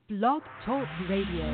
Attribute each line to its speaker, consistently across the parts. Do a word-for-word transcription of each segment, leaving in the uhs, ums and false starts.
Speaker 1: Blog Talk Radio.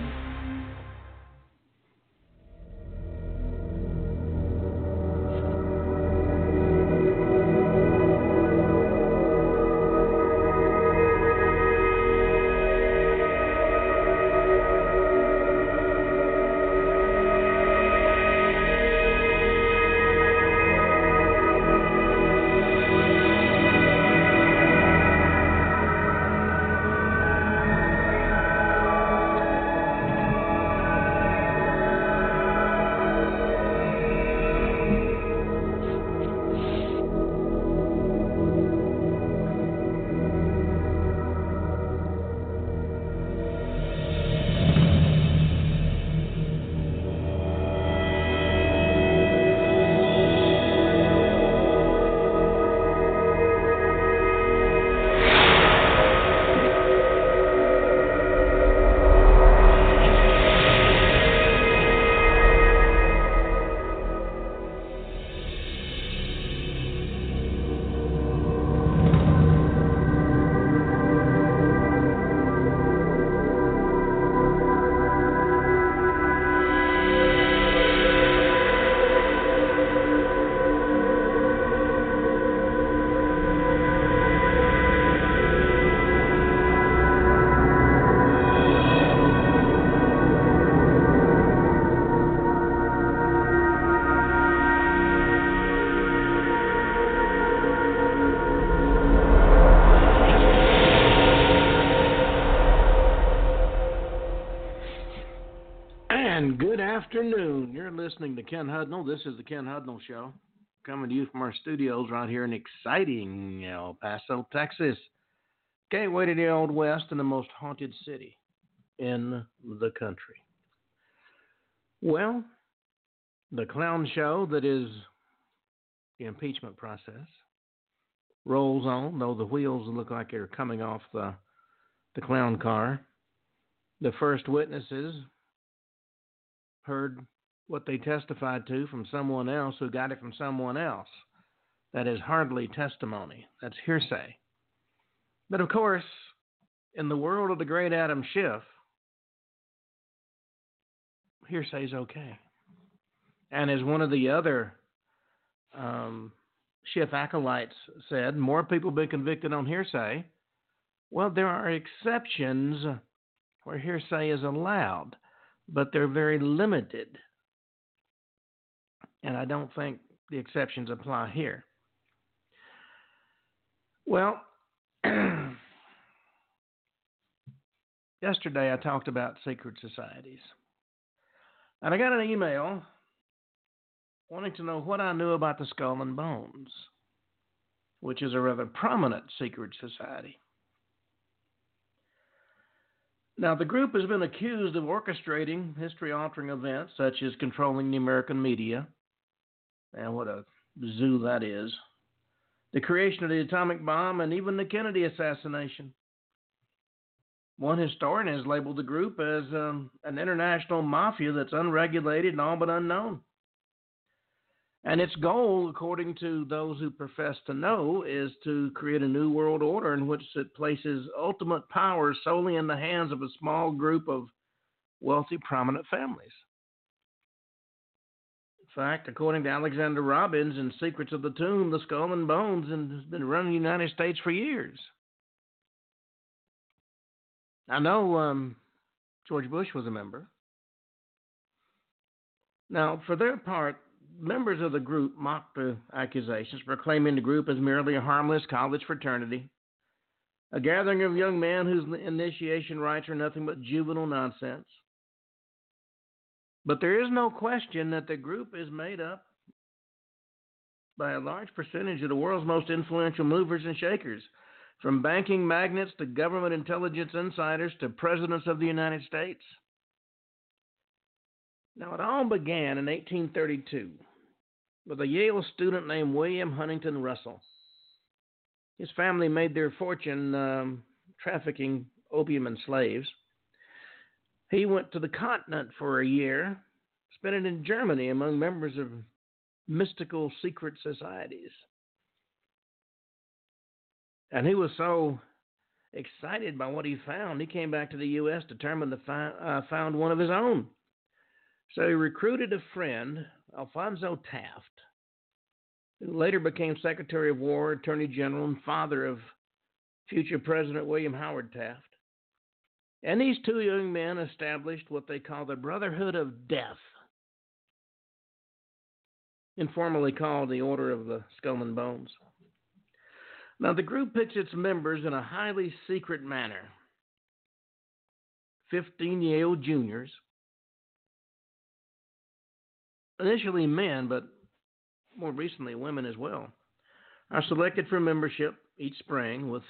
Speaker 2: Afternoon. You're listening to Ken Hudnall. This is the Ken Hudnall Show, coming to you from our studios right here in exciting El Paso, Texas, gateway to the Old West and the most haunted city in the country. Well, the clown show that is the impeachment process rolls on, though the wheels look like they're coming off the, the clown car. The first witnesses heard what they testified to from someone else who got it from someone else. That is hardly testimony. That's hearsay. But of course, in the world of the great Adam Schiff, hearsay is okay. And as one of the other um, Schiff acolytes said, more people have been convicted on hearsay. Well, there are exceptions where hearsay is allowed, but they're very limited. And I don't think the exceptions apply here. Well, yesterday I talked about secret societies. And I got an email wanting to know what I knew about the Skull and Bones, which is a rather prominent secret society. Now, the group has been accused of orchestrating history-altering events such as controlling the American media, and what a zoo that is, the creation of the atomic bomb, and even the Kennedy assassination. One historian has labeled the group as um, an international mafia that's unregulated and all but unknown. And its goal, according to those who profess to know, is to create a new world order in which it places ultimate power solely in the hands of a small group of wealthy, prominent families. In fact, according to Alexander Robbins in Secrets of the Tomb, the Skull and Bones has been running the United States for years. I know um, George Bush was a member. Now, for their part, members of the group mocked the accusations, proclaiming the group as merely a harmless college fraternity, a gathering of young men whose initiation rites are nothing but juvenile nonsense. But there is no question that the group is made up by a large percentage of the world's most influential movers and shakers, from banking magnates to government intelligence insiders to presidents of the United States. Now, it all began in eighteen thirty-two with a Yale student named William Huntington Russell. His family made their fortune um, trafficking opium and slaves. He went to the continent for a year, spent it in Germany among members of mystical secret societies. And he was so excited by what he found, he came back to the U S determined to find, uh, found one of his own. So he recruited a friend, Alphonso Taft, who later became Secretary of War, Attorney General, and father of future President William Howard Taft. And these two young men established what they call the Brotherhood of Death, informally called the Order of the Skull and Bones. Now, the group picks its members in a highly secret manner. Fifteen Yale juniors, initially men, but more recently women as well, are selected for membership each spring with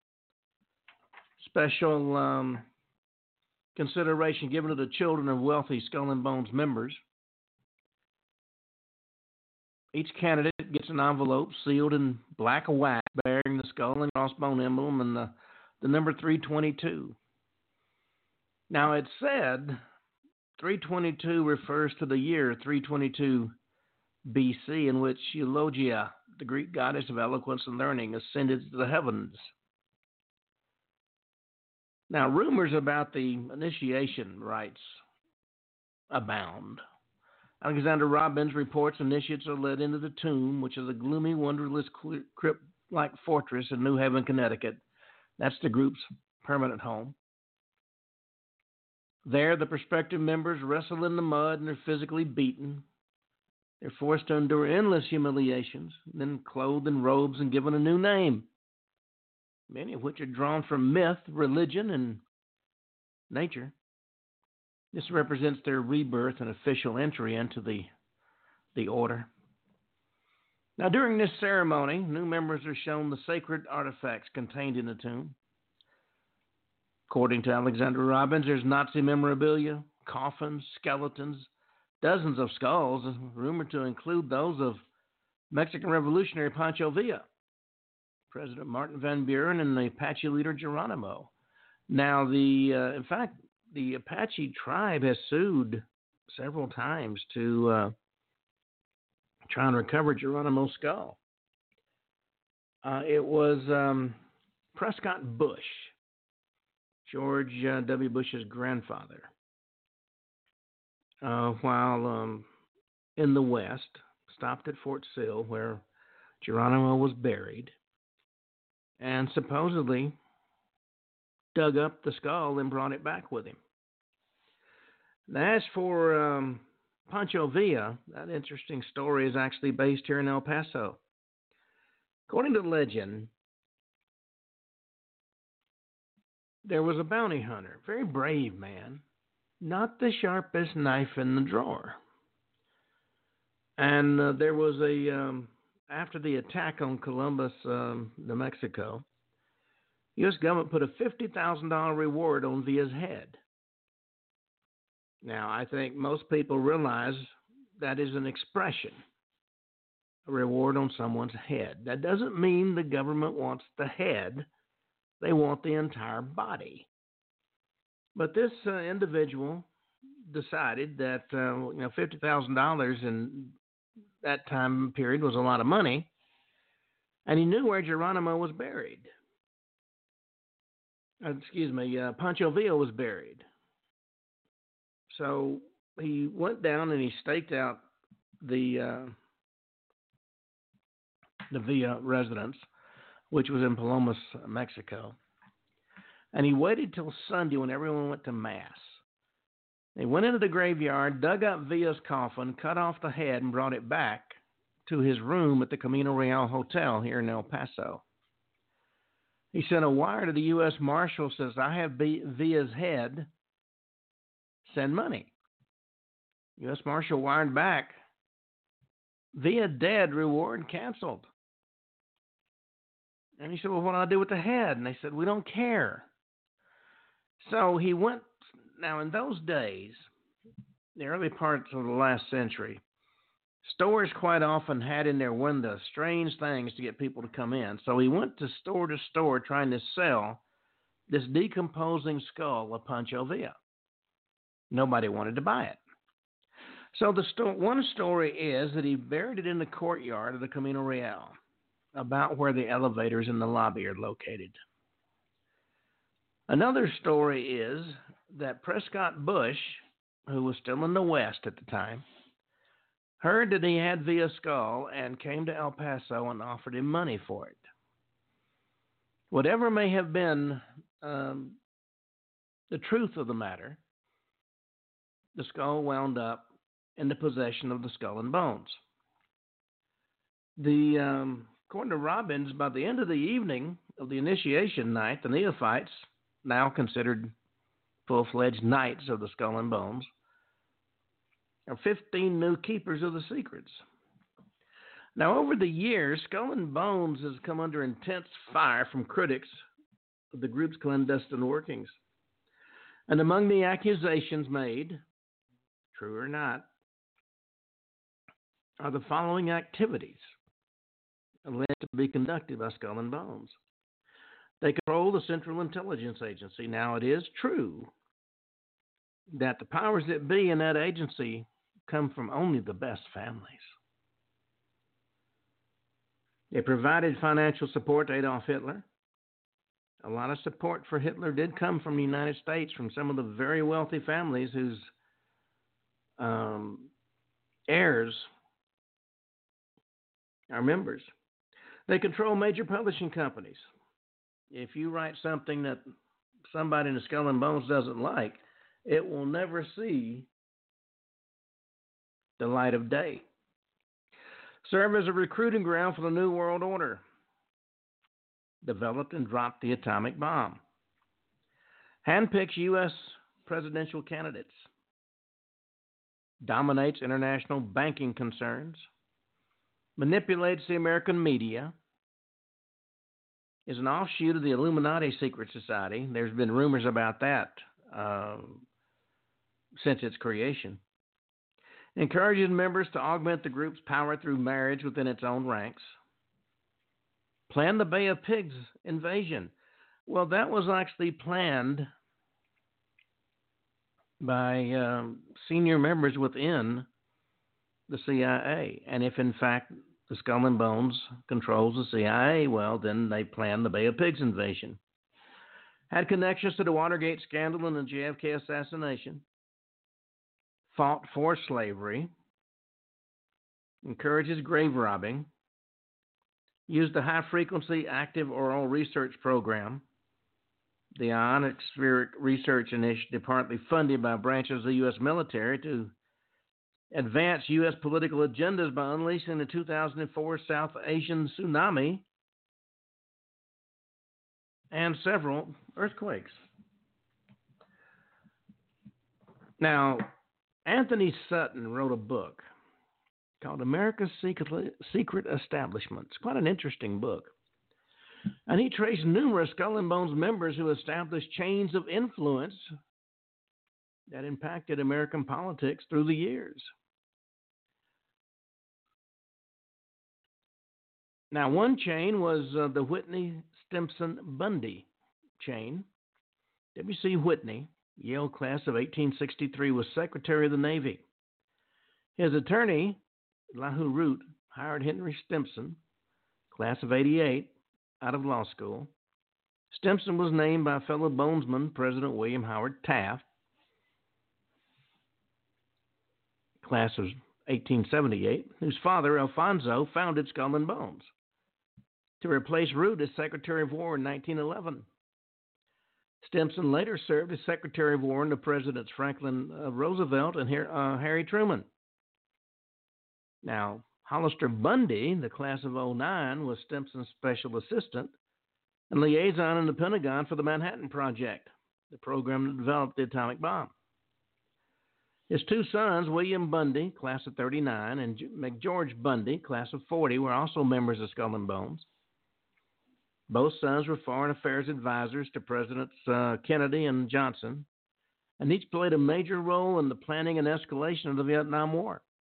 Speaker 2: special um, consideration given to the children of wealthy Skull and Bones members. Each candidate gets an envelope sealed in black wax bearing the skull and crossbone emblem and the, the number three twenty-two. Now, it's said three twenty-two refers to the year three twenty-two B C, in which Eulogia, the Greek goddess of eloquence and learning, ascended to the heavens. Now, rumors about the initiation rites abound. Alexander Robbins reports initiates are led into the tomb, which is a gloomy, wonderless, crypt-like fortress in New Haven, Connecticut. That's the group's permanent home. There, the prospective members wrestle in the mud and are physically beaten. They're forced to endure endless humiliations, then clothed in robes and given a new name, many of which are drawn from myth, religion, and nature. This represents their rebirth and official entry into the, the order. Now, during this ceremony, new members are shown the sacred artifacts contained in the tomb. According to Alexander Robbins, there's Nazi memorabilia, coffins, skeletons, dozens of skulls, rumored to include those of Mexican revolutionary Pancho Villa, President Martin Van Buren, and the Apache leader Geronimo. Now, the uh, in fact, the Apache tribe has sued several times to uh, try and recover Geronimo's skull. Uh, it was um, Prescott Bush, George uh, W. Bush's grandfather, uh, while um, in the West, stopped at Fort Sill, where Geronimo was buried, and supposedly dug up the skull and brought it back with him. Now, as for um, Pancho Villa, that interesting story is actually based here in El Paso. According to legend, there was a bounty hunter, very brave man, not the sharpest knife in the drawer. And uh, there was a, um, after the attack on Columbus, um, New Mexico, U S government put a fifty thousand dollars reward on Villa's head. Now, I think most people realize that is an expression, a reward on someone's head. That doesn't mean the government wants the head. They want the entire body. But this uh, individual decided that uh, you know fifty thousand dollars in that time period was a lot of money, and he knew where Geronimo was buried. Uh, excuse me, uh, Pancho Villa was buried. So he went down and he staked out the uh, the Villa residence, which was in Palomas, Mexico. And he waited till Sunday when everyone went to Mass. He went into the graveyard, dug up Villa's coffin, cut off the head, and brought it back to his room at the Camino Real Hotel here in El Paso. He sent a wire to the U S Marshal, says, I have Villa's head, send money. U S Marshal wired back, Villa dead, reward canceled. And he said, well, what do I do with the head? And they said, we don't care. So he went, now in those days, the early parts of the last century, stores quite often had in their windows strange things to get people to come in. So he went to store to store trying to sell this decomposing skull of Pancho Villa. Nobody wanted to buy it. So the sto- one story is that he buried it in the courtyard of the Camino Real, about where the elevators in the lobby are located. Another story is that Prescott Bush, who was still in the West at the time, heard that he had Via Skull and came to El Paso and offered him money for it. Whatever may have been um, the truth of the matter, the skull wound up in the possession of the Skull and Bones. The um, according to Robbins, by the end of the evening of the initiation night, the neophytes, now considered full-fledged knights of the Skull and Bones, are fifteen new keepers of the secrets. Now, over the years, Skull and Bones has come under intense fire from critics of the group's clandestine workings. And among the accusations made, true or not, are the following activities alleged to be conducted by Skull and Bones. They control the Central Intelligence Agency. Now, it is true that the powers that be in that agency come from only the best families. They provided financial support to Adolf Hitler. A lot of support for Hitler did come from the United States, from some of the very wealthy families whose um, heirs are members. They control major publishing companies. If you write something that somebody in the Skull and Bones doesn't like, it will never see the light of day. Serve as a recruiting ground for the New World Order. Developed and dropped the atomic bomb. Handpicks U S presidential candidates. Dominates international banking concerns. Manipulates the American media. Is an offshoot of the Illuminati secret society. There's been rumors about that uh, since its creation. Encourages members to augment the group's power through marriage within its own ranks. Planned the Bay of Pigs invasion. Well, that was actually planned by um, senior members within the C I A. And if, in fact, the Skull and Bones controls the C I A, well, then they planned the Bay of Pigs invasion. Had connections to the Watergate scandal and the J F K assassination. Fought for slavery. Encourages grave robbing. Used the high-frequency active oral research program, the Ionic Spheric Research Initiative, partly funded by branches of the U S military, to advance U S political agendas by unleashing the two thousand four South Asian tsunami and several earthquakes. Now, Anthony Sutton wrote a book called America's Secret, Secret Establishment. It's quite an interesting book. And he traced numerous Skull and Bones members who established chains of influence that impacted American politics through the years. Now, one chain was uh, the Whitney Stimson Bundy chain. W C Whitney, Yale class of eighteen sixty-three, was Secretary of the Navy. His attorney, Lahu Root, hired Henry Stimson, class of eighty-eight, out of law school. Stimson was named by fellow bonesman President William Howard Taft, class of eighteen seventy-eight, whose father, Alfonso, founded Skull and Bones, to replace Root as Secretary of War in nineteen eleven. Stimson later served as Secretary of War under Presidents Franklin uh, Roosevelt and uh, Harry Truman. Now, Hollister Bundy, the class of oh nine, was Stimson's special assistant and liaison in the Pentagon for the Manhattan Project, the program that developed the atomic bomb. His two sons, William Bundy, class of thirty-nine, and McGeorge Bundy, class of forty, were also members of Skull and Bones. Both sons were foreign affairs advisors to Presidents uh, Kennedy and Johnson, and each played a major role in the planning and escalation of the Vietnam War.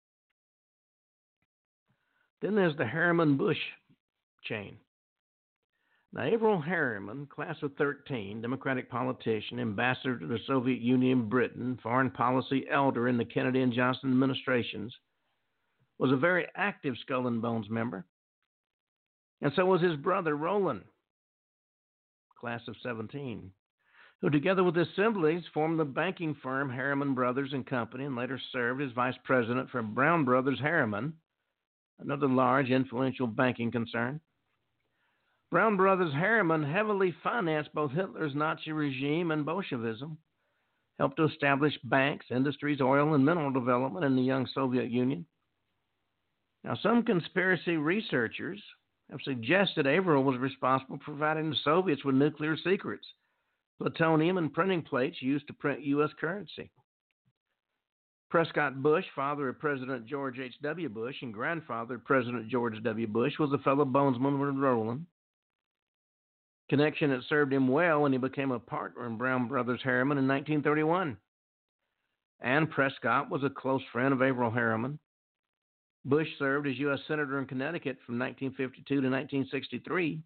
Speaker 2: Then there's the Harriman-Bush chain. Now, Averell Harriman, class of thirteen, Democratic politician, ambassador to the Soviet Union, Britain, foreign policy elder in the Kennedy and Johnson administrations, was a very active Skull and Bones member. And so was his brother, Roland, class of seventeen. who together with his siblings formed the banking firm Harriman Brothers and Company and later served as vice president for Brown Brothers Harriman, another large influential banking concern. Brown Brothers Harriman heavily financed both Hitler's Nazi regime and Bolshevism, helped to establish banks, industries, oil, and mineral development in the young Soviet Union. Now, some conspiracy researchers have suggested Averill was responsible for providing the Soviets with nuclear secrets, plutonium, and printing plates used to print U S currency. Prescott Bush, father of President George H W. Bush and grandfather of President George W. Bush, was a fellow bonesman with Rowland. Connection that served him well when he became a partner in Brown Brothers Harriman in nineteen thirty-one. Ann Prescott was a close friend of Averill Harriman. Bush served as U S Senator in Connecticut from nineteen fifty-two to nineteen sixty-three.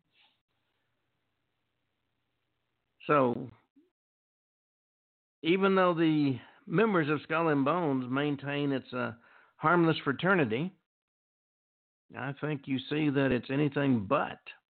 Speaker 2: So, even though the members of Skull and Bones maintain it's a harmless fraternity, I think you see that it's anything but.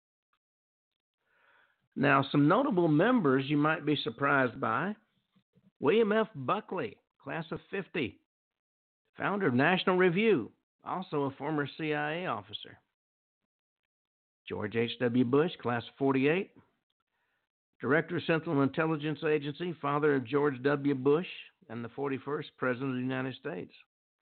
Speaker 2: Now, some notable members you might be surprised by. William F. Buckley, class of fifty, founder of National Review, also a former C I A officer. George H W. Bush, class of forty-eight, director of Central Intelligence Agency, father of George W. Bush and the forty-first President of the United States.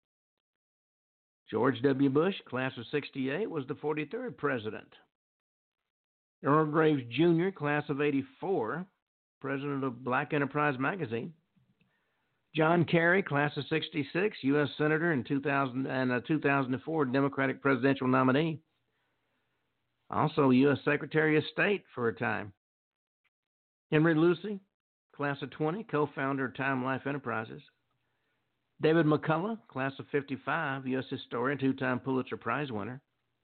Speaker 2: George W. Bush, class of sixty-eight, was the forty-third President. Earl Graves Junior, class of eighty-four, President of Black Enterprise Magazine. John Kerry, class of sixty-six, U S Senator and two thousand and a two thousand four Democratic presidential nominee. Also U S Secretary of State for a time. Henry Lucy, class of twenty, co-founder of Time Life Enterprises. David McCullough, class of fifty-five, U S historian, two-time Pulitzer Prize winner.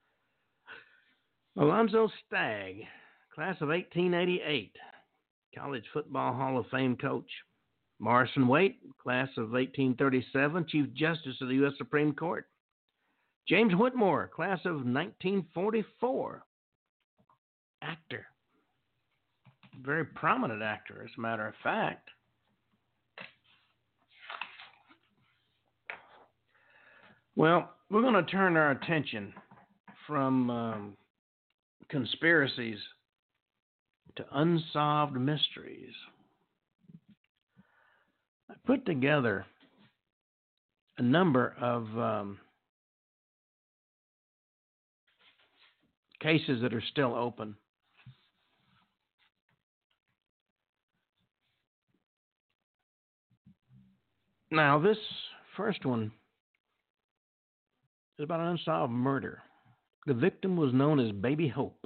Speaker 2: Alonzo Stagg, class of eighteen eighty-eight, College Football Hall of Fame coach. Morrison Waite, class of eighteen thirty-seven, Chief Justice of the U S Supreme Court. James Whitmore, class of nineteen forty-four, actor. Very prominent actor, as a matter of fact. Well, we're going to turn our attention from um, conspiracies to unsolved mysteries. I put together a number of um, cases that are still open. Now, this first one is about an unsolved murder. The victim was known as Baby Hope.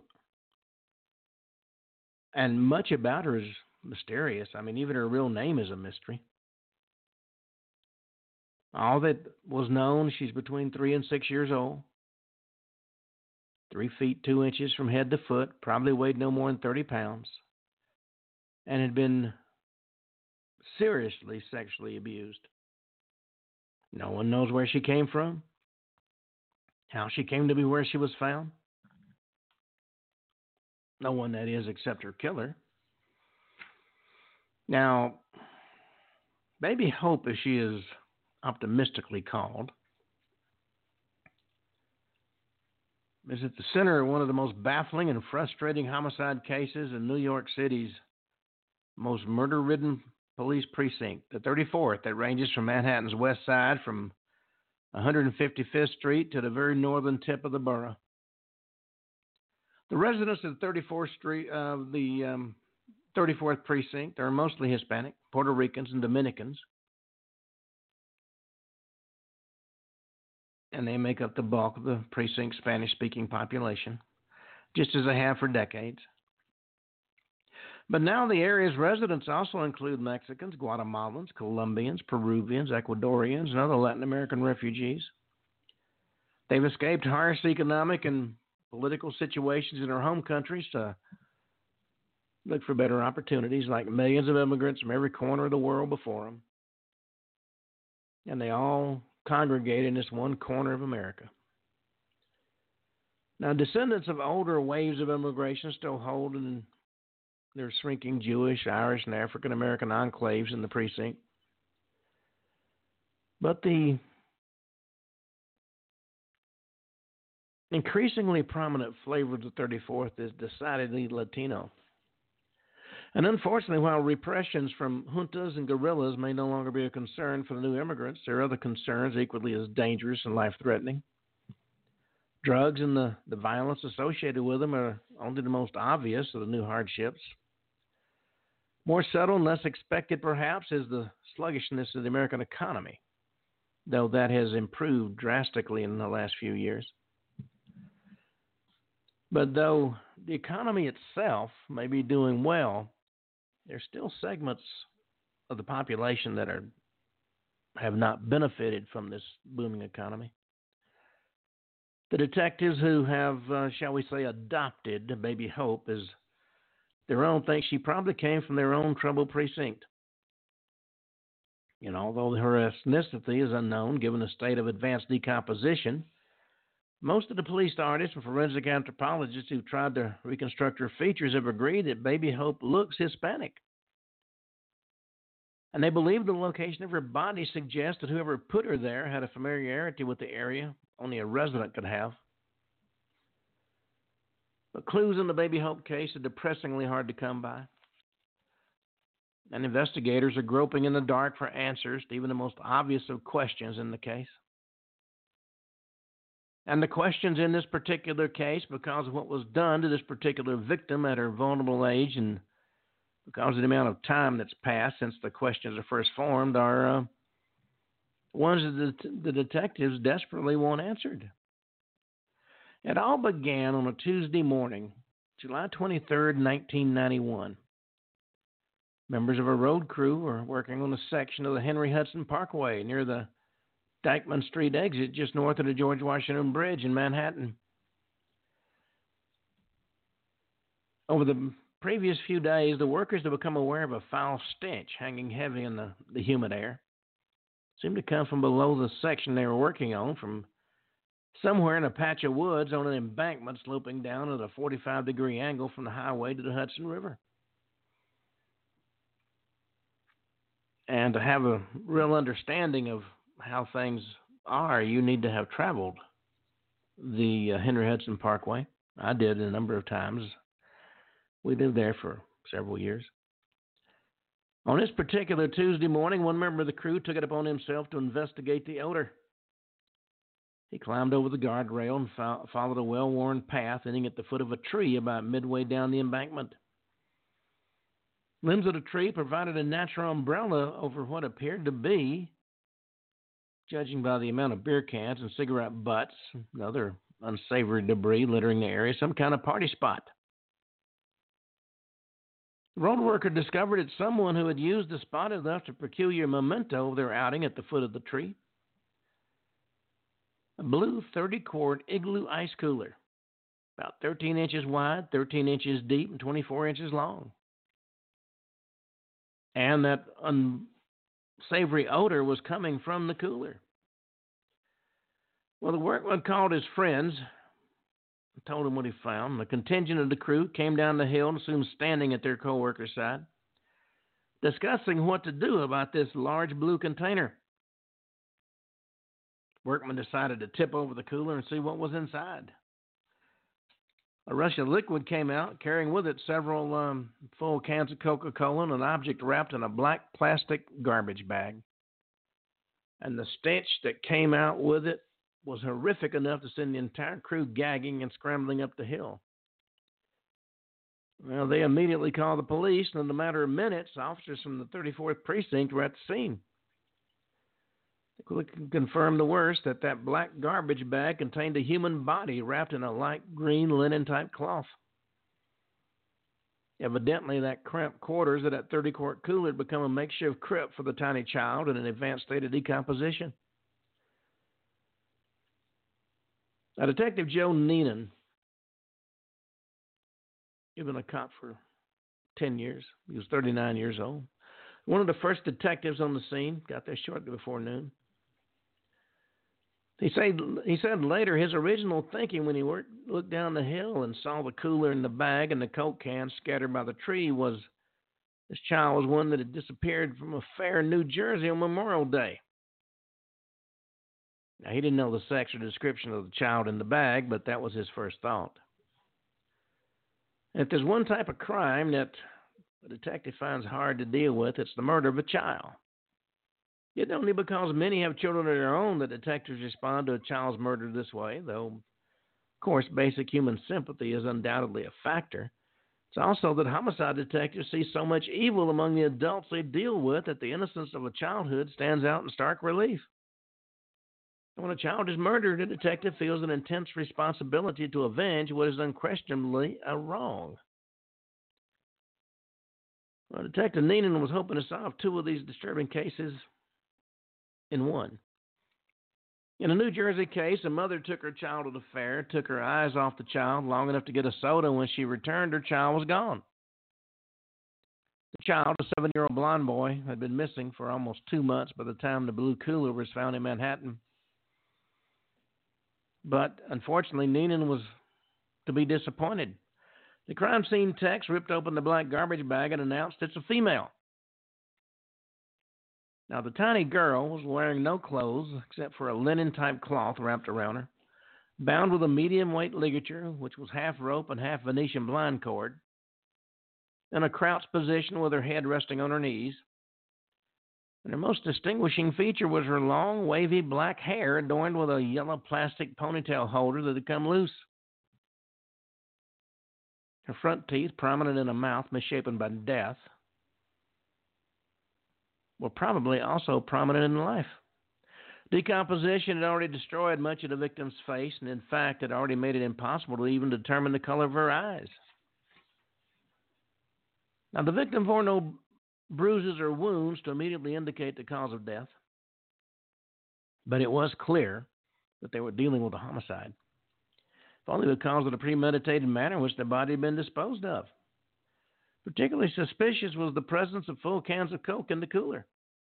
Speaker 2: And much about her is mysterious. I mean, even her real name is a mystery. All that was known, she's between three and six years old. Three feet, two inches from head to foot, probably weighed no more than thirty pounds. And had been seriously sexually abused. No one knows where she came from, how she came to be where she was found. No one, that is, except her killer. Now, Baby Hope, as she is optimistically called, is at the center of one of the most baffling and frustrating homicide cases in New York City's most murder-ridden police precinct, the thirty-fourth, that ranges from Manhattan's west side from one hundred fifty-fifth Street to the very northern tip of the borough. The residents of the thirty-fourth Street of uh, the um, thirty-fourth precinct are mostly Hispanic, Puerto Ricans, and Dominicans, and they make up the bulk of the precinct's Spanish-speaking population, just as they have for decades. But now the area's residents also include Mexicans, Guatemalans, Colombians, Peruvians, Ecuadorians, and other Latin American refugees. They've escaped harsh economic and political situations in their home countries to look for better opportunities, like millions of immigrants from every corner of the world before them. And they all congregate in this one corner of America. Now, descendants of older waves of immigration still hold an There's shrinking Jewish, Irish, and African American enclaves in the precinct. But the increasingly prominent flavor of the thirty-fourth is decidedly Latino. And unfortunately, while repressions from juntas and guerrillas may no longer be a concern for the new immigrants, there are other concerns equally as dangerous and life-threatening. Drugs and the, the violence associated with them are only the most obvious of the new hardships. More subtle and less expected, perhaps, is the sluggishness of the American economy, though that has improved drastically in the last few years. But though the economy itself may be doing well, there's still segments of the population that are have not benefited from this booming economy. The detectives who have, uh, shall we say, adopted Baby Hope as their own think she probably came from their own troubled precinct. And although her ethnicity is unknown, given the state of advanced decomposition, most of the police artists and forensic anthropologists who tried to reconstruct her features have agreed that Baby Hope looks Hispanic. And they believe the location of her body suggests that whoever put her there had a familiarity with the area only a resident could have. But clues in the Baby Hope case are depressingly hard to come by. And investigators are groping in the dark for answers to even the most obvious of questions in the case. And the questions in this particular case, because of what was done to this particular victim at her vulnerable age and because of the amount of time that's passed since the questions are first formed, are uh, ones that the, the detectives desperately want answered. It all began on a Tuesday morning, July twenty-third, nineteen ninety-one. Members of a road crew were working on a section of the Henry Hudson Parkway near the Dyckman Street exit just north of the George Washington Bridge in Manhattan. Over the previous few days, the workers had become aware of a foul stench hanging heavy in the, the humid air. It seemed to come from below the section they were working on, from somewhere in a patch of woods on an embankment sloping down at a forty-five degree angle from the highway to the Hudson River. And to have a real understanding of how things are, you need to have traveled the uh, Henry Hudson Parkway. I did a number of times. We lived there for several years. On this particular Tuesday morning, one member of the crew took it upon himself to investigate the odor. He climbed over the guardrail and fo- followed a well-worn path ending at the foot of a tree about midway down the embankment. Limbs of the tree provided a natural umbrella over what appeared to be, judging by the amount of beer cans and cigarette butts and other unsavory debris littering the area, some kind of party spot. The road worker discovered that someone who had used the spot had left a peculiar memento of their outing at the foot of the tree. A blue thirty-quart Igloo ice cooler, about thirteen inches wide, thirteen inches deep, and twenty-four inches long. And that unsavory odor was coming from the cooler. Well, the workman called his friends and told them what he found. The contingent of the crew came down the hill and soon standing at their co-worker's side, discussing what to do about this large blue container. Workman decided to tip over the cooler and see what was inside. A rush of liquid came out, carrying with it several um, full cans of Coca-Cola and an object wrapped in a black plastic garbage bag. And the stench that came out with it was horrific enough to send the entire crew gagging and scrambling up the hill. Well, they immediately called the police, and in a matter of minutes, officers from the thirty-fourth Precinct were at the scene. They confirmed the worst, that that black garbage bag contained a human body wrapped in a light green linen-type cloth. Evidently, that cramped quarters of that thirty-quart cooler had become a makeshift crypt for the tiny child in an advanced state of decomposition. Now, Detective Joe Neenan, he'd been a cop for ten years. He was thirty-nine years old. One of the first detectives on the scene, got there shortly before noon. He said, he said later his original thinking when he worked, looked down the hill and saw the cooler and the bag and the Coke can scattered by the tree was this child was one that had disappeared from a fair in New Jersey on Memorial Day. Now, he didn't know the sex or description of the child in the bag, but that was his first thought. And if there's one type of crime that the detective finds hard to deal with, it's the murder of a child. Yet only because many have children of their own that detectives respond to a child's murder this way, though, of course, basic human sympathy is undoubtedly a factor. It's also that homicide detectives see so much evil among the adults they deal with that the innocence of a childhood stands out in stark relief. And when a child is murdered, a detective feels an intense responsibility to avenge what is unquestionably a wrong. Well, Detective Neenan was hoping to solve two of these disturbing cases in one. In a New Jersey case, a mother took her child to the fair, took her eyes off the child long enough to get a soda, and when she returned, her child was gone. The child, a seven-year-old blonde boy, had been missing for almost two months by the time the blue cooler was found in Manhattan. But unfortunately, Neenan was to be disappointed. The crime scene techs ripped open the black garbage bag and announced it's a female. Now, the tiny girl was wearing no clothes except for a linen-type cloth wrapped around her, bound with a medium-weight ligature, which was half rope and half Venetian blind cord, in a crouched position with her head resting on her knees. And her most distinguishing feature was her long, wavy black hair adorned with a yellow plastic ponytail holder that had come loose. Her front teeth, prominent in a mouth misshapen by death, were probably also prominent in life. Decomposition had already destroyed much of the victim's face, and in fact had already made it impossible to even determine the color of her eyes. Now, the victim bore no bruises or wounds to immediately indicate the cause of death, but it was clear that they were dealing with a homicide, if only because of the premeditated manner in which the body had been disposed of. Particularly suspicious was the presence of full cans of Coke in the cooler.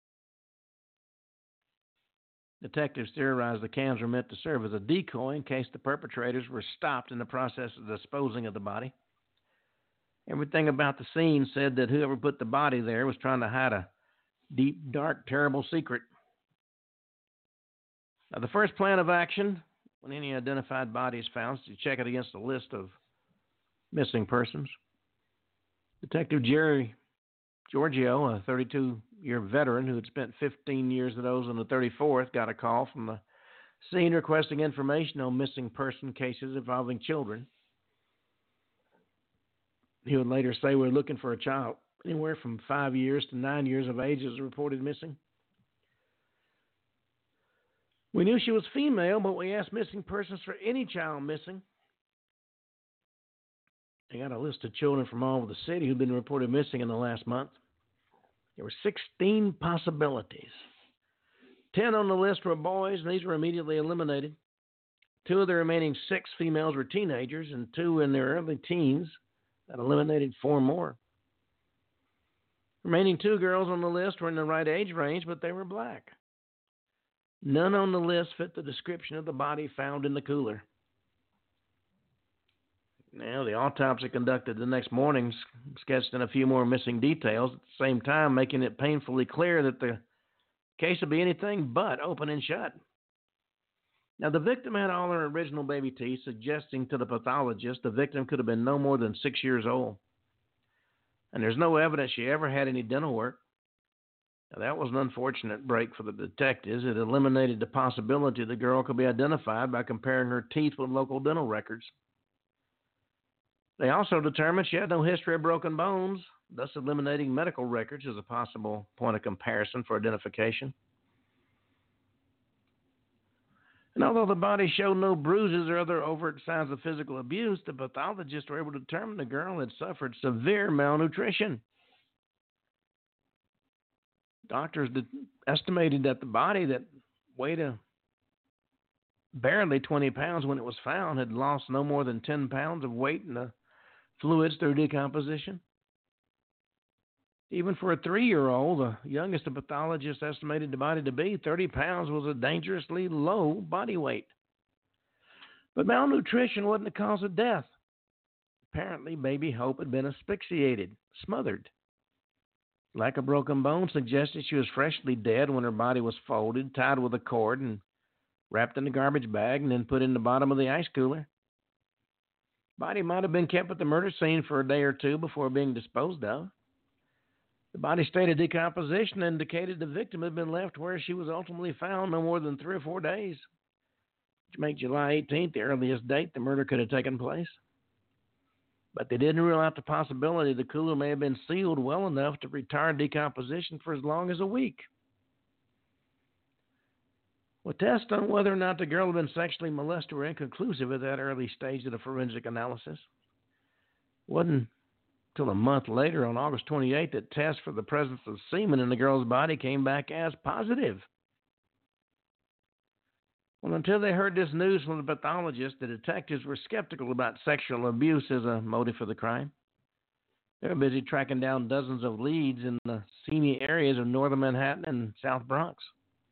Speaker 2: Detectives theorized the cans were meant to serve as a decoy in case the perpetrators were stopped in the process of disposing of the body. Everything about the scene said that whoever put the body there was trying to hide a deep, dark, terrible secret. Now, the first plan of action, when any identified body is found, is to check it against a list of missing persons. Detective Jerry Giorgio, a thirty-two-year veteran who had spent fifteen years at O's on the thirty-fourth, got a call from the scene requesting information on missing person cases involving children. He would later say, "We're looking for a child anywhere from five years to nine years of age is reported missing. We knew she was female, but we asked missing persons for any child missing. They got a list of children from all over the city who've been reported missing in the last month. There were sixteen possibilities. Ten on the list were boys, and these were immediately eliminated. Two of the remaining six females were teenagers, and two in their early teens. That eliminated four more. Remaining two girls on the list were in the right age range, but they were black. None on the list fit the description of the body found in the cooler." Now, the autopsy conducted the next morning sketched in a few more missing details, at the same time making it painfully clear that the case would be anything but open and shut. Now, the victim had all her original baby teeth, suggesting to the pathologist the victim could have been no more than six years old. And there's no evidence she ever had any dental work. Now, that was an unfortunate break for the detectives. It eliminated the possibility the girl could be identified by comparing her teeth with local dental records. They also determined she had no history of broken bones, thus eliminating medical records as a possible point of comparison for identification. And although the body showed no bruises or other overt signs of physical abuse, the pathologists were able to determine the girl had suffered severe malnutrition. Doctors did, estimated that the body that weighed a, barely twenty pounds when it was found had lost no more than ten pounds of weight in the fluids through decomposition. Even for a three-year-old, the youngest the pathologist estimated the body to be, thirty pounds was a dangerously low body weight. But malnutrition wasn't the cause of death. Apparently, baby Hope had been asphyxiated, smothered. Lack of broken bone suggested she was freshly dead when her body was folded, tied with a cord, and wrapped in a garbage bag, and then put in the bottom of the ice cooler. Body might have been kept at the murder scene for a day or two before being disposed of. The body's state of decomposition indicated the victim had been left where she was ultimately found no more than three or four days, which made July eighteenth the earliest date the murder could have taken place. But they didn't rule out the possibility the cooler may have been sealed well enough to retard decomposition for as long as a week. Well, tests on whether or not the girl had been sexually molested were inconclusive at that early stage of the forensic analysis. It wasn't until a month later, on August twenty-eighth, that tests for the presence of semen in the girl's body came back as positive. Well, until they heard this news from the pathologist, the detectives were skeptical about sexual abuse as a motive for the crime. They were busy tracking down dozens of leads in the seamy areas of northern Manhattan and South Bronx.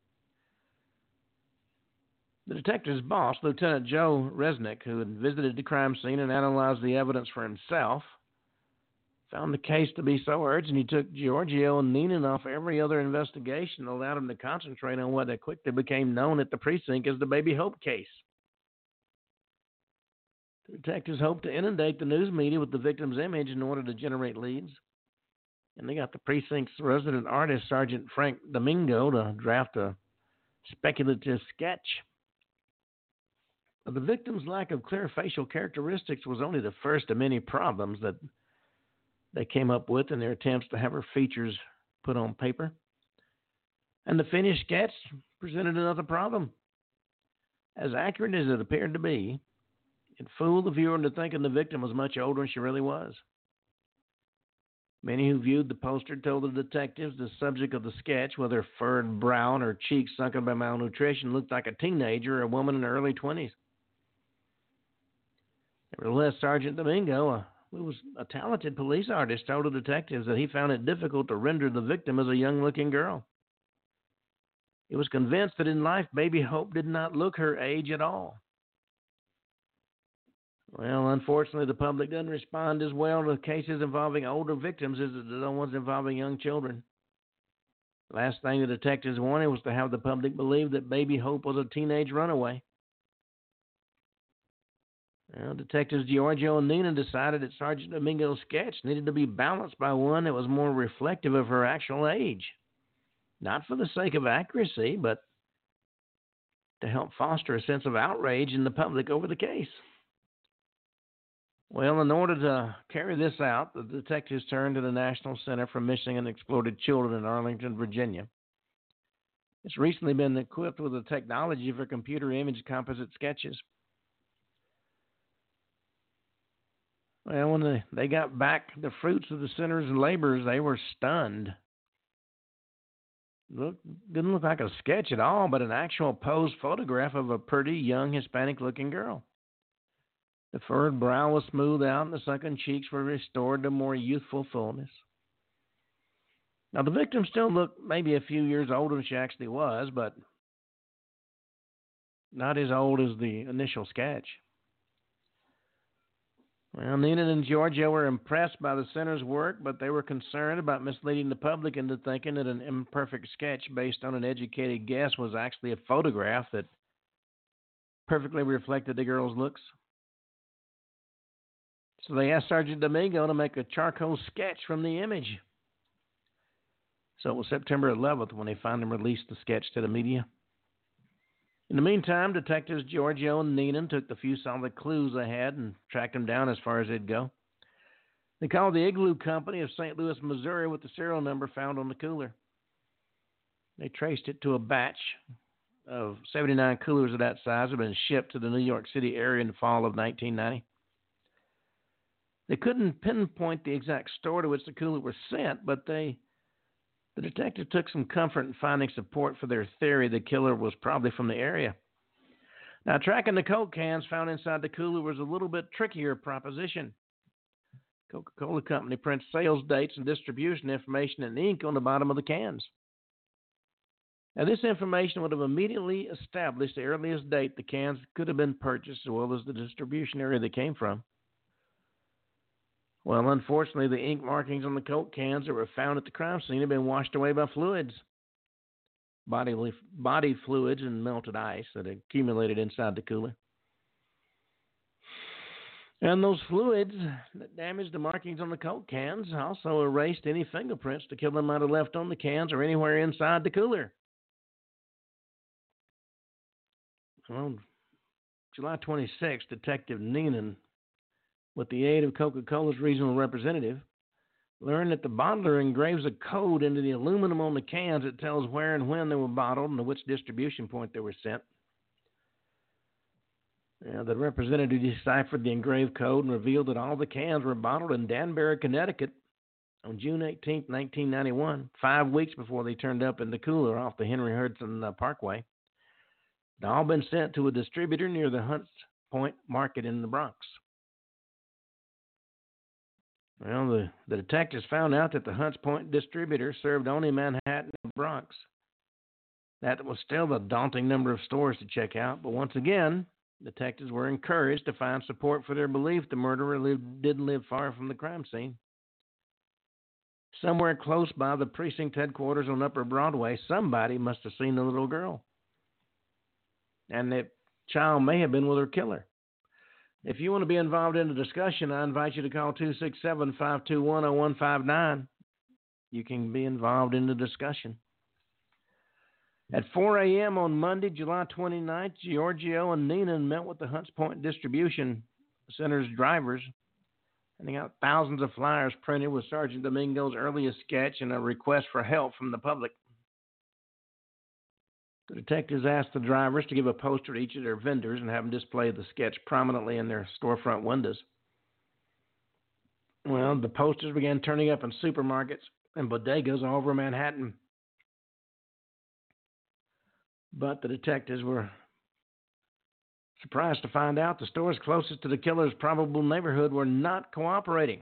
Speaker 2: The detective's boss, Lieutenant Joe Resnick, who had visited the crime scene and analyzed the evidence for himself, found the case to be so urgent he took Giorgio and Neenan off every other investigation and allowed him to concentrate on what quickly became known at the precinct as the Baby Hope case. The detectives hoped to inundate the news media with the victim's image in order to generate leads, and they got the precinct's resident artist, Sergeant Frank Domingo, to draft a speculative sketch. But the victim's lack of clear facial characteristics was only the first of many problems that they came up with in their attempts to have her features put on paper. And the finished sketch presented another problem. As accurate as it appeared to be, it fooled the viewer into thinking the victim was much older than she really was. Many who viewed the poster told the detectives the subject of the sketch, whether furred brow or cheeks sunken by malnutrition, looked like a teenager or a woman in her early twenties. Nevertheless, Sergeant Domingo, a who was a talented police artist, told the detectives that he found it difficult to render the victim as a young-looking girl. He was convinced that in life, Baby Hope did not look her age at all. Well, unfortunately, the public doesn't respond as well to cases involving older victims as it does the ones involving young children. The last thing the detectives wanted was to have the public believe that Baby Hope was a teenage runaway. Well, Detectives Giorgio and Neenan decided that Sergeant Domingo's sketch needed to be balanced by one that was more reflective of her actual age. Not for the sake of accuracy, but to help foster a sense of outrage in the public over the case. Well, in order to carry this out, the detectives turned to the National Center for Missing and Exploited Children in Arlington, Virginia. It's recently been equipped with the technology for computer image composite sketches. Well, when they, they got back the fruits of the center's labors, they were stunned. Look, didn't look like a sketch at all, but an actual posed photograph of a pretty young Hispanic-looking girl. The furrowed brow was smoothed out, and the sunken cheeks were restored to more youthful fullness. Now, the victim still looked maybe a few years older than she actually was, but not as old as the initial sketch. Well, Neenan and Giorgio were impressed by the center's work, but they were concerned about misleading the public into thinking that an imperfect sketch based on an educated guess was actually a photograph that perfectly reflected the girl's looks. So they asked Sergeant Domingo to make a charcoal sketch from the image. So it was September eleventh when they finally released the sketch to the media. In the meantime, Detectives Giorgio and Neenan took the few solid clues they had and tracked them down as far as they'd go. They called the Igloo Company of Saint Louis, Missouri, with the serial number found on the cooler. They traced it to a batch of seventy-nine coolers of that size that had been shipped to the New York City area in the fall of nineteen ninety. They couldn't pinpoint the exact store to which the cooler was sent, but they The detective took some comfort in finding support for their theory the killer was probably from the area. Now, tracking the Coke cans found inside the cooler was a little bit trickier proposition. Coca-Cola Company prints sales dates and distribution information in ink on the bottom of the cans. Now, this information would have immediately established the earliest date the cans could have been purchased, as well as the distribution area they came from. Well, unfortunately, the ink markings on the Coke cans that were found at the crime scene had been washed away by fluids, body, body fluids and melted ice that had accumulated inside the cooler. And those fluids that damaged the markings on the Coke cans also erased any fingerprints the killer might have left on the cans or anywhere inside the cooler. Well, July twenty-sixth, Detective Neenan, with the aid of Coca-Cola's regional representative, learned that the bottler engraves a code into the aluminum on the cans that tells where and when they were bottled and to which distribution point they were sent. Yeah, the representative deciphered the engraved code and revealed that all the cans were bottled in Danbury, Connecticut on June eighteenth, nineteen ninety-one, five weeks before they turned up in the cooler off the Henry Hudson uh, Parkway. They'd all been sent to a distributor near the Hunts Point Market in the Bronx. Well, the, the detectives found out that the Hunts Point distributor served only Manhattan and the Bronx. That was still a daunting number of stores to check out, but once again, detectives were encouraged to find support for their belief the murderer lived, didn't live far from the crime scene. Somewhere close by the precinct headquarters on Upper Broadway, somebody must have seen the little girl. And that child may have been with her killer. If you want to be involved in the discussion, I invite you to call two six seven, five two one, zero one five nine. You can be involved in the discussion. At four a.m. on Monday, July twenty-ninth, Giorgio and Neenan met with the Hunts Point Distribution Center's drivers, handing out thousands of flyers printed with Sergeant Domingo's earliest sketch and a request for help from the public. The detectives asked the drivers to give a poster to each of their vendors and have them display the sketch prominently in their storefront windows. Well, the posters began turning up in supermarkets and bodegas all over Manhattan. But the detectives were surprised to find out the stores closest to the killer's probable neighborhood were not cooperating.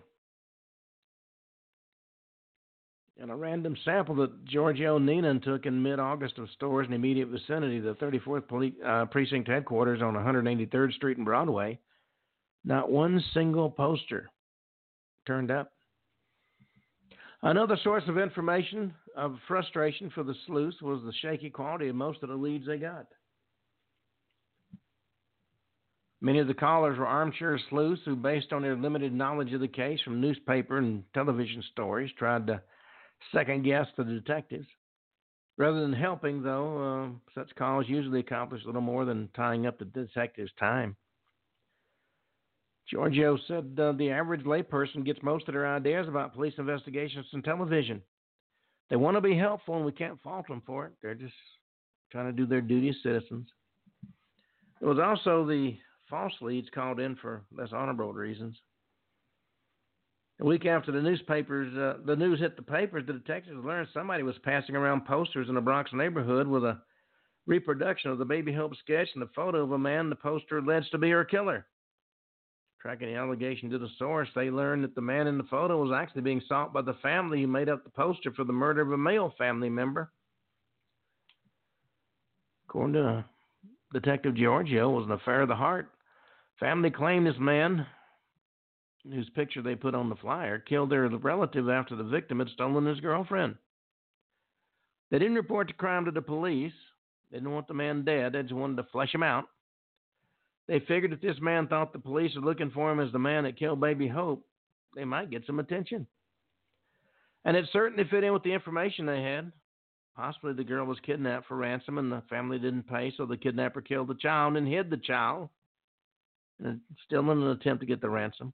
Speaker 2: In a random sample that Giorgio Neenan took in mid-August of stores in the immediate vicinity of the thirty-fourth Police, uh, Precinct headquarters on one hundred eighty-third Street and Broadway, not one single poster turned up. Another source of information of frustration for the sleuths was the shaky quality of most of the leads they got. Many of the callers were armchair sleuths who, based on their limited knowledge of the case from newspaper and television stories, tried to second-guess the detectives. Rather than helping, though, uh, such calls usually accomplish little more than tying up the detective's time. Giorgio said uh, the average layperson gets most of their ideas about police investigations from television. They want to be helpful, and we can't fault them for it. They're just trying to do their duty as citizens. It was also the false leads called in for less honorable reasons. A week after the newspapers, uh, the news hit the papers, the detectives learned somebody was passing around posters in a Bronx neighborhood with a reproduction of the Baby Hope sketch and a photo of a man the poster alleged to be her killer. Tracking the allegation to the source, they learned that the man in the photo was actually being sought by the family who made up the poster for the murder of a male family member. According to Detective Giorgio, it was an affair of the heart. Family claimed this man, whose picture they put on the flyer, killed their relative after the victim had stolen his girlfriend. They didn't report the crime to the police. They didn't want the man dead. They just wanted to flesh him out. They figured if this man thought the police were looking for him as the man that killed Baby Hope, they might get some attention. And it certainly fit in with the information they had. Possibly the girl was kidnapped for ransom and the family didn't pay, so the kidnapper killed the child and hid the child, and still in an attempt to get the ransom.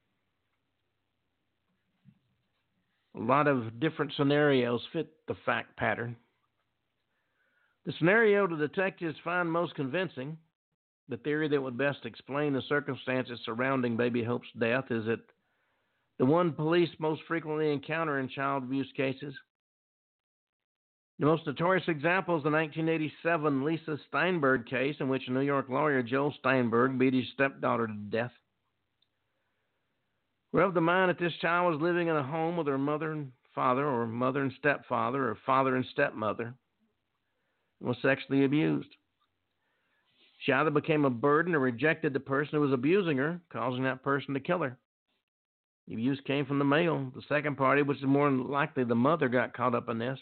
Speaker 2: A lot of different scenarios fit the fact pattern. The scenario the detectives find most convincing, the theory that would best explain the circumstances surrounding Baby Hope's death, is that the one police most frequently encounter in child abuse cases. The most notorious example is the nineteen eighty-seven Lisa Steinberg case, in which a New York lawyer, Joel Steinberg, beat his stepdaughter to death. were of the mind that this child was living in a home with her mother and father, or mother and stepfather, or father and stepmother, and was sexually abused. She either became a burden or rejected the person who was abusing her, causing that person to kill her. The abuse came from the male. The second party, which is more than likely the mother, got caught up in this.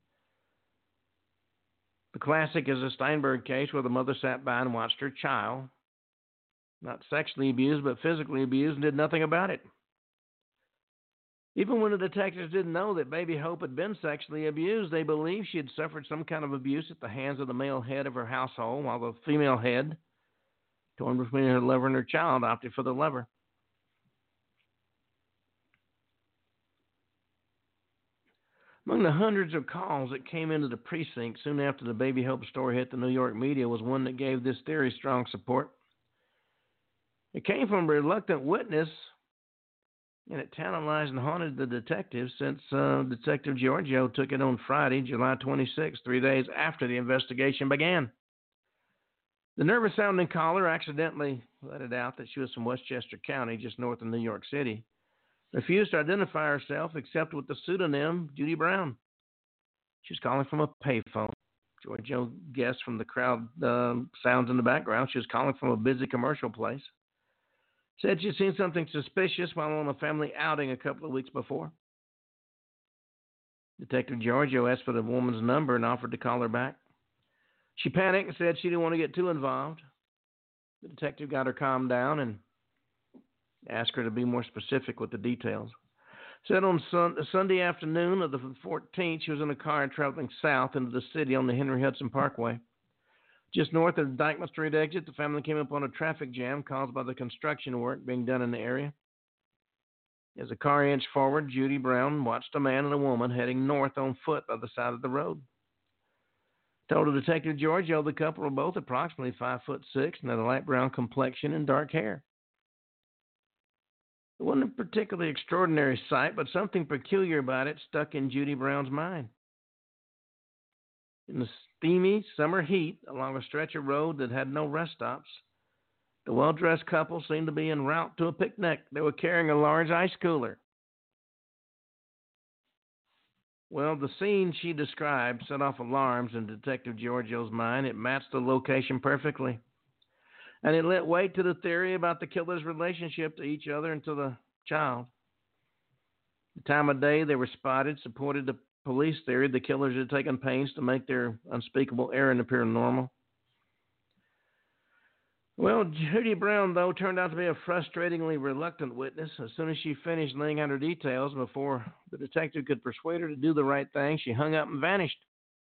Speaker 2: The classic is the Steinberg case where the mother sat by and watched her child, not sexually abused, but physically abused, and did nothing about it. Even when the detectives didn't know that baby Hope had been sexually abused, they believed she had suffered some kind of abuse at the hands of the male head of her household, while the female head, torn between her lover and her child, opted for the lover. Among the hundreds of calls that came into the precinct soon after the Baby Hope story hit the New York media was one that gave this theory strong support. It came from a reluctant witness, and it tantalized and haunted the detectives since uh, Detective Giorgio took it on Friday, July twenty-sixth, three days after the investigation began. The nervous-sounding caller accidentally let it out that she was from Westchester County, just north of New York City. Refused to identify herself except with the pseudonym Judy Brown. She was calling from a payphone. Giorgio guessed from the crowd uh, sounds in the background she was calling from a busy commercial place. Said she'd seen something suspicious while on a family outing a couple of weeks before. Detective Giorgio asked for the woman's number and offered to call her back. She panicked and said she didn't want to get too involved. The detective got her calmed down and asked her to be more specific with the details. Said on sun- Sunday afternoon of the fourteenth, she was in a car traveling south into the city on the Henry Hudson Parkway. Just north of the Dyckman Street exit, the family came upon a traffic jam caused by the construction work being done in the area. As the car inched forward, Judy Brown watched a man and a woman heading north on foot by the side of the road. Told Detective Giorgio the couple were both approximately five foot six and had a light brown complexion and dark hair. It wasn't a particularly extraordinary sight, but something peculiar about it stuck in Judy Brown's mind. In the steamy summer heat along a stretch of road that had no rest stops, the well-dressed couple seemed to be en route to a picnic. They were carrying a large ice cooler. Well, the scene she described set off alarms in Detective Giorgio's mind. It matched the location perfectly. And it lent weight to the theory about the killer's relationship to each other and to the child. The time of day they were spotted supported the police theory the killers had taken pains to make their unspeakable errand appear normal. Well, Judy Brown, though, turned out to be a frustratingly reluctant witness. As soon as she finished laying out her details, before the detective could persuade her to do the right thing, she hung up and vanished.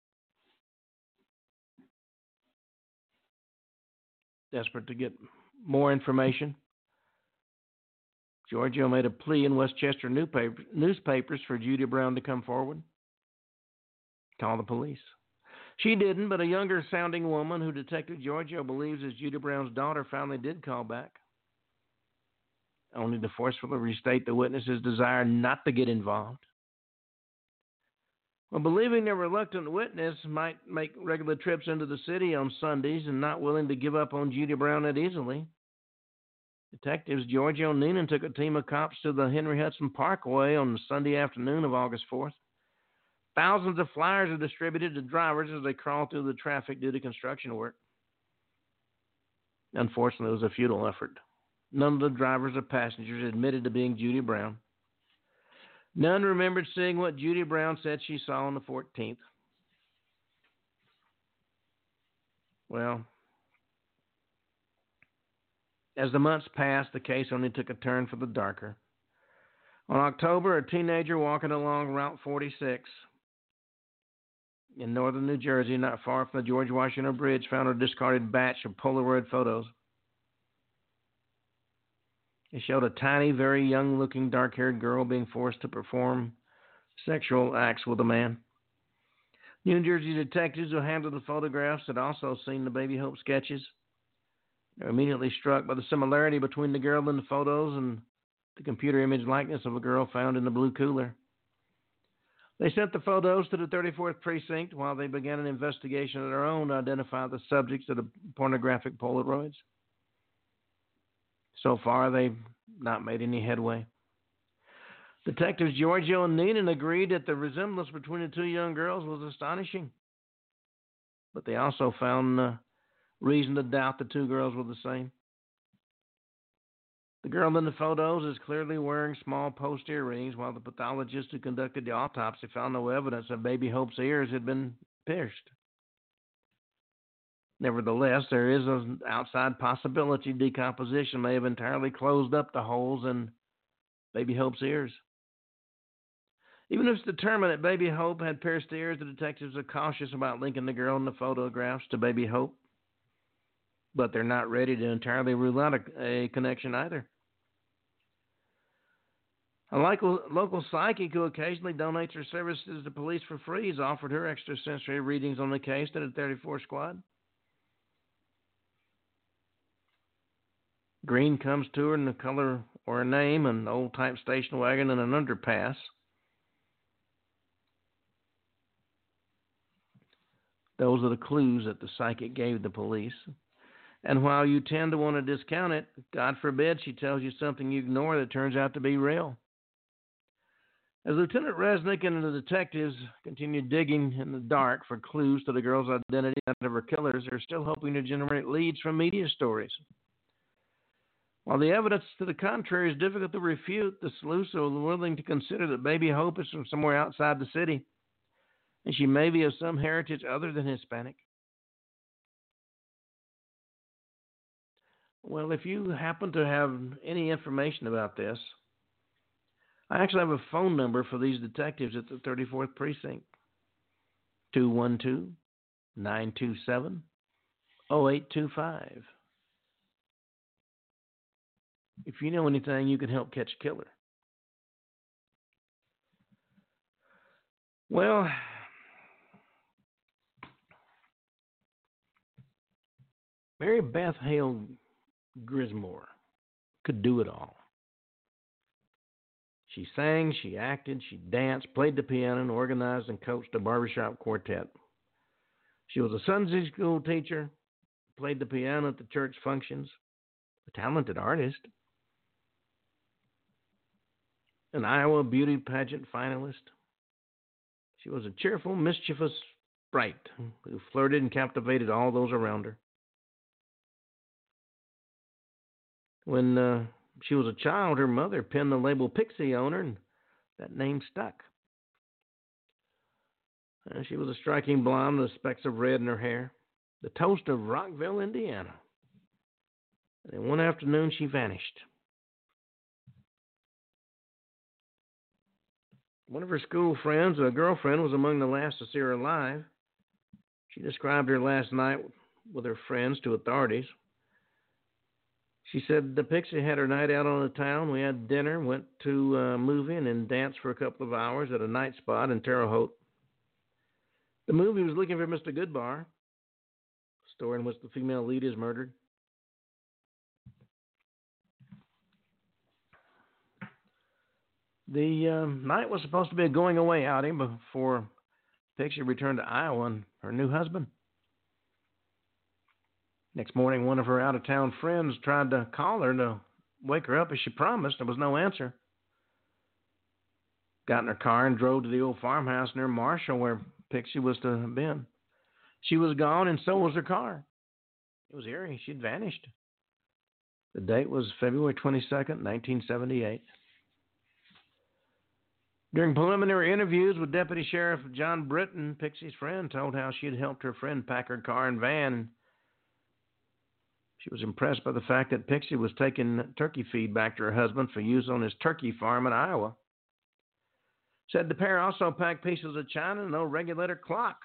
Speaker 2: Desperate to get more information, Giorgio made a plea in Westchester newspapers for Judy Brown to come forward, call the police. She didn't, but a younger-sounding woman who Detective Giorgio believes is Judy Brown's daughter finally did call back, only to forcefully restate the witness's desire not to get involved. Well, believing their reluctant witness might make regular trips into the city on Sundays and not willing to give up on Judy Brown that easily, Detectives Giorgio and Neenan took a team of cops to the Henry Hudson Parkway on the Sunday afternoon of August fourth. Thousands of flyers are distributed to drivers as they crawl through the traffic due to construction work. Unfortunately, it was a futile effort. None of the drivers or passengers admitted to being Judy Brown. None remembered seeing what Judy Brown said she saw on the fourteenth. Well, as the months passed, the case only took a turn for the darker. On October, a teenager walking along Route forty-six in northern New Jersey, not far from the George Washington Bridge, found a discarded batch of Polaroid photos. It showed a tiny, very young-looking, dark-haired girl being forced to perform sexual acts with a man. New Jersey detectives who handled the photographs had also seen the Baby Hope sketches. They were immediately struck by the similarity between the girl in the photos and the computer image likeness of a girl found in the blue cooler. They sent the photos to the thirty-fourth Precinct while they began an investigation of their own to identify the subjects of the pornographic Polaroids. So far, they've not made any headway. Detectives Giorgio and Neenan agreed that the resemblance between the two young girls was astonishing, but they also found uh, reason to doubt the two girls were the same. The girl in the photos is clearly wearing small post earrings, while the pathologist who conducted the autopsy found no evidence that baby Hope's ears had been pierced. Nevertheless, there is an outside possibility decomposition may have entirely closed up the holes in baby Hope's ears. Even if it's determined that baby Hope had pierced ears, the detectives are cautious about linking the girl in the photographs to baby Hope. But they're not ready to entirely rule out a, a connection either. A local, local psychic who occasionally donates her services to police for free has offered her extrasensory readings on the case to the thirty-fourth Squad. Green comes to her in the color or a name, an old-type station wagon, and an underpass. Those are the clues that the psychic gave the police. And while you tend to want to discount it, God forbid she tells you something you ignore that turns out to be real. As Lieutenant Resnick and the detectives continue digging in the dark for clues to the girl's identity and that of her killers, they're still hoping to generate leads from media stories. While the evidence to the contrary is difficult to refute, the sleuths are willing to consider that baby Hope is from somewhere outside the city, and she may be of some heritage other than Hispanic. Well, if you happen to have any information about this, I actually have a phone number for these detectives at the thirty-fourth Precinct. two one two, nine two seven, zero eight two five. If you know anything, you can help catch a killer. Well, Mary Beth Hale Grismore could do it all. She sang, she acted, she danced, played the piano, and organized and coached a barbershop quartet. She was a Sunday school teacher, played the piano at the church functions, a talented artist, an Iowa beauty pageant finalist. She was a cheerful, mischievous sprite who flirted and captivated all those around her. When uh, she was a child, her mother pinned the label Pixie on her, and that name stuck. Uh, she was a striking blonde with specks of red in her hair, the toast of Rockville, Indiana. And then one afternoon, she vanished. One of her school friends, a girlfriend, was among the last to see her alive. She described her last night with her friends to authorities. She said the Pixie had her night out on the town. We had dinner, went to a movie, and then danced for a couple of hours at a night spot in Terre Haute. The movie was looking for Mister Goodbar, a story in which the female lead is murdered. The um, night was supposed to be a going-away outing before Pixie returned to Iowa and her new husband. Next morning, one of her out-of-town friends tried to call her to wake her up as she promised. There was no answer. Got in her car and drove to the old farmhouse near Marshall where Pixie was to have been. She was gone, and so was her car. It was eerie. She'd vanished. The date was February twenty-second, nineteen seventy-eight. During preliminary interviews with Deputy Sheriff John Britton, Pixie's friend told how she had helped her friend pack her car and van. She was impressed by the fact that Pixie was taking turkey feed back to her husband for use on his turkey farm in Iowa. Said the pair also packed pieces of china and an old regulator clock.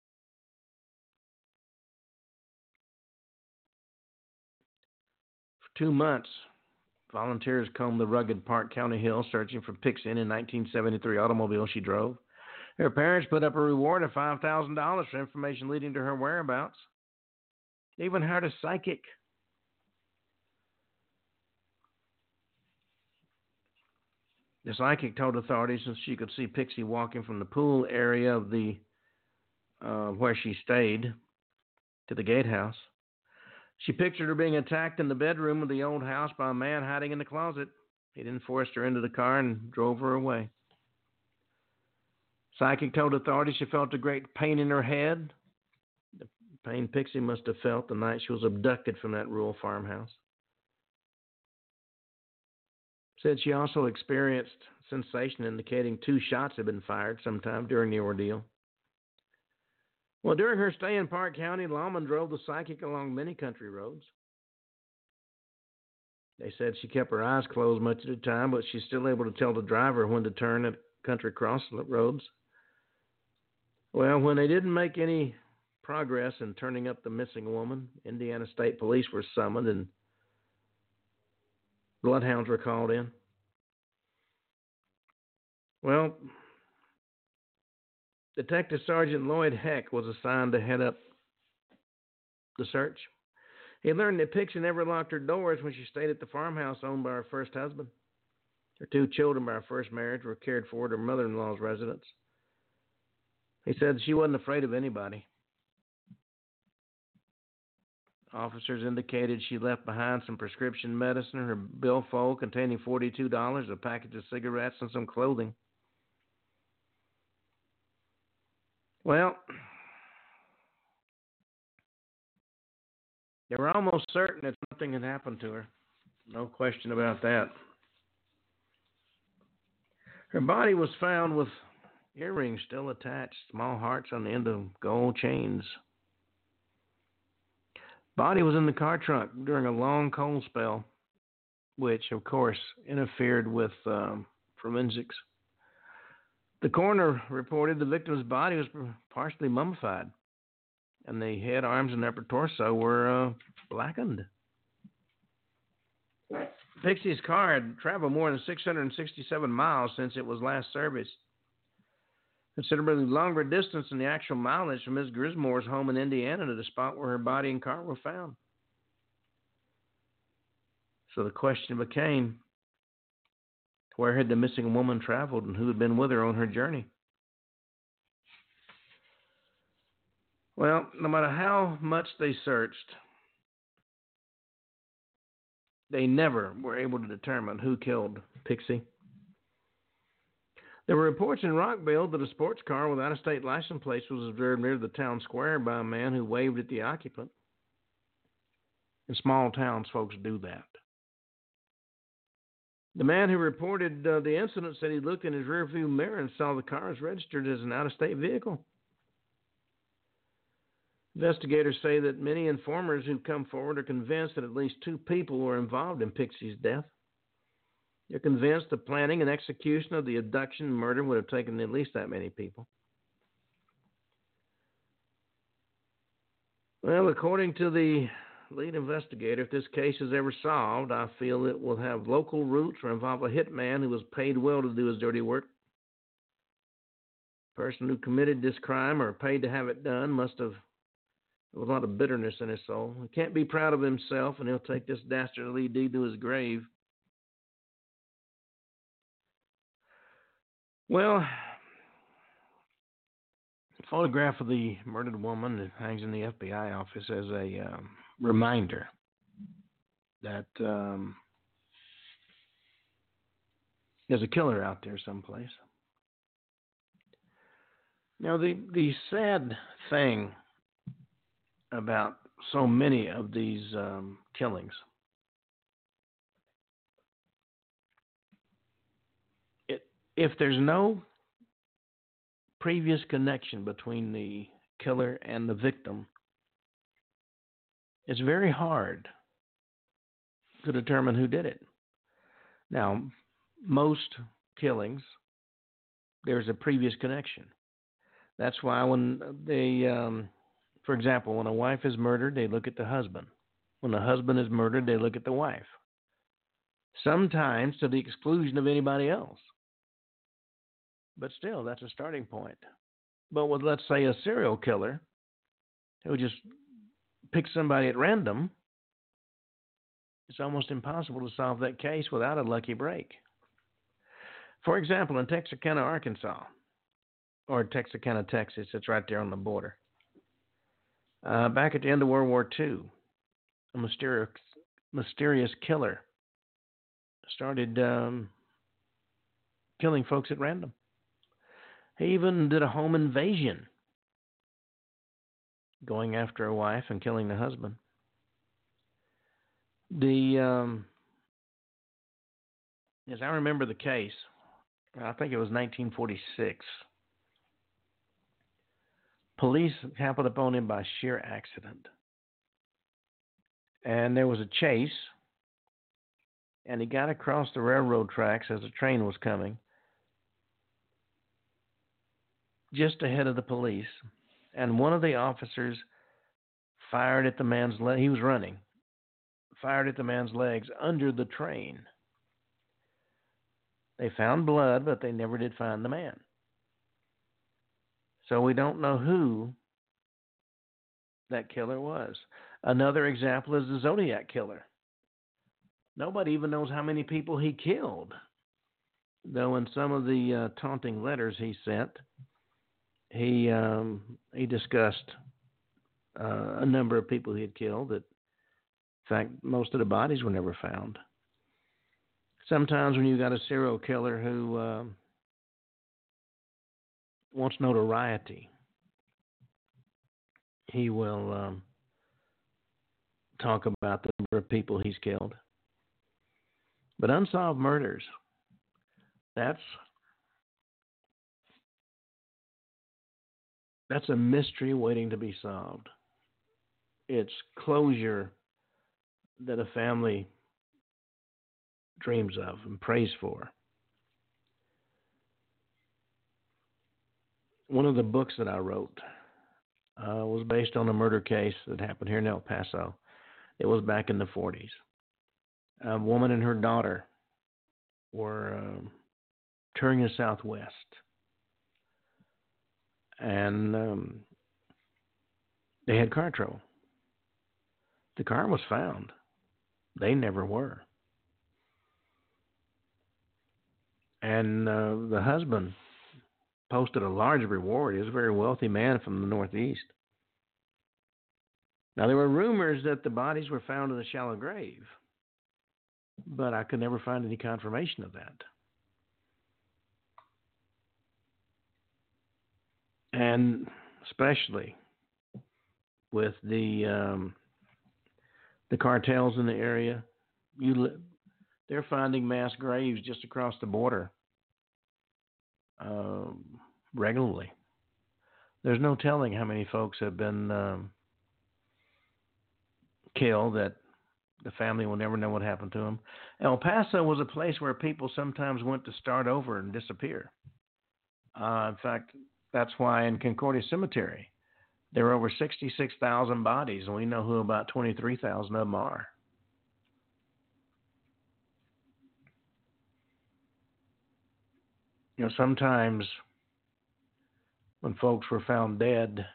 Speaker 2: For two months, volunteers combed the rugged Park County hills searching for Pixie in a nineteen seventy-three automobile she drove. Her parents put up a reward of five thousand dollars for information leading to her whereabouts. They even hired a psychic. The psychic told authorities that she could see Pixie walking from the pool area of the uh, where she stayed to the gatehouse. She pictured her being attacked in the bedroom of the old house by a man hiding in the closet. He then forced her into the car and drove her away. Psychic told authorities she felt a great pain in her head. The pain Pixie must have felt the night she was abducted from that rural farmhouse. Said she also experienced sensation indicating two shots had been fired sometime during the ordeal. Well, during her stay in Park County, lawmen drove the psychic along many country roads. They said she kept her eyes closed much of the time, but she's still able to tell the driver when to turn at country cross roads. Well, when they didn't make any progress in turning up the missing woman, Indiana State Police were summoned and bloodhounds were called in. Well, Detective Sergeant Lloyd Heck was assigned to head up the search. He learned that Pixie never locked her doors when she stayed at the farmhouse owned by her first husband. Her two children by her first marriage were cared for at her mother-in-law's residence. He said she wasn't afraid of anybody. Officers indicated she left behind some prescription medicine, her billfold containing forty-two dollars, a package of cigarettes, and some clothing. Well, they were almost certain that something had happened to her. No question about that. Her body was found with earrings still attached, small hearts on the end of gold chains. Body was in the car trunk during a long cold spell, which, of course, interfered with um, forensics. The coroner reported the victim's body was partially mummified, and the head, arms, and upper torso were uh, blackened. Pixie's car had traveled more than six hundred sixty-seven miles since it was last serviced, considerably longer distance than the actual mileage from Miz Grismore's home in Indiana to the spot where her body and car were found. So the question became, where had the missing woman traveled and who had been with her on her journey? Well, no matter how much they searched, they never were able to determine who killed Pixie. There were reports in Rockville that a sports car with out-of-state license plates was observed near the town square by a man who waved at the occupant. In small towns, folks do that. The man who reported uh, the incident said he looked in his rearview mirror and saw the car was registered as an out-of-state vehicle. Investigators say that many informers who've come forward are convinced that at least two people were involved in Pixie's death. They're convinced the planning and execution of the abduction and murder would have taken at least that many people. Well, according to the lead investigator, if this case is ever solved, I feel it will have local roots or involve a hitman who was paid well to do his dirty work. The person who committed this crime or paid to have it done must have a lot of bitterness in his soul. He can't be proud of himself, and he'll take this dastardly deed to his grave. Well, a photograph of the murdered woman that hangs in the F B I office as a um, reminder that um, there's a killer out there someplace. Now, the, the sad thing about so many of these um, killings it, if there's no previous connection between the killer and the victim, it's very hard to determine who did it. Now, most killings, there's a previous connection. That's why when they, um, for example, when a wife is murdered, they look at the husband. When the husband is murdered, they look at the wife. Sometimes to the exclusion of anybody else. But still, that's a starting point. But with, let's say, a serial killer who just picks somebody at random, it's almost impossible to solve that case without a lucky break. For example, in Texarkana, Arkansas, or Texarkana, Texas, it's right there on the border. Uh, back at the end of World War Two, a mysterious, mysterious killer started um, killing folks at random. He even did a home invasion, going after a wife and killing the husband. The um, as I remember the case, I think it was nineteen forty-six. Police happened upon him by sheer accident. And there was a chase, and he got across the railroad tracks as a train was coming, just ahead of the police. And one of the officers fired at the man's leg. He was running, fired at the man's legs under the train. They found blood, but they never did find the man. So we don't know who that killer was. Another example is the Zodiac Killer. Nobody even knows how many people he killed, though in some of the uh, taunting letters he sent, he um, he discussed uh, a number of people he had killed. That, in fact, most of the bodies were never found. Sometimes when you've got a serial killer who uh, wants notoriety, he will um, talk about the number of people he's killed. But unsolved murders, that's that's a mystery waiting to be solved. It's closure that a family dreams of and prays for. One of the books that I wrote uh, was based on a murder case that happened here in El Paso. It was back in the forties. A woman and her daughter were uh, touring the Southwest. And um, they had car trouble. The car was found. They never were. And uh, the husband posted a large reward. He was a very wealthy man from the Northeast. Now, there were rumors that the bodies were found in a shallow grave, but I could never find any confirmation of that. And especially with the um, the cartels in the area, you li- they're finding mass graves just across the border um, regularly. There's no telling how many folks have been um, killed that the family will never know what happened to them. El Paso was a place where people sometimes went to start over and disappear. Uh, in fact, that's why in Concordia Cemetery, there are over sixty-six thousand bodies, and we know who about twenty-three thousand of them are. You know, sometimes when folks were found dead,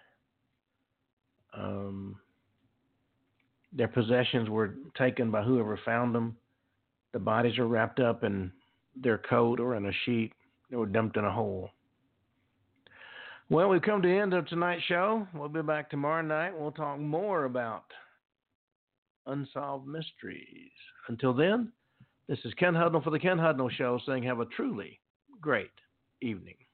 Speaker 2: um, their possessions were taken by whoever found them. The bodies are wrapped up in their coat or in a sheet. They were dumped in a hole. Well, we've come to the end of tonight's show. We'll be back tomorrow night. We'll talk more about unsolved mysteries. Until then, this is Ken Hudnall for the Ken Hudnall Show saying have a truly great evening.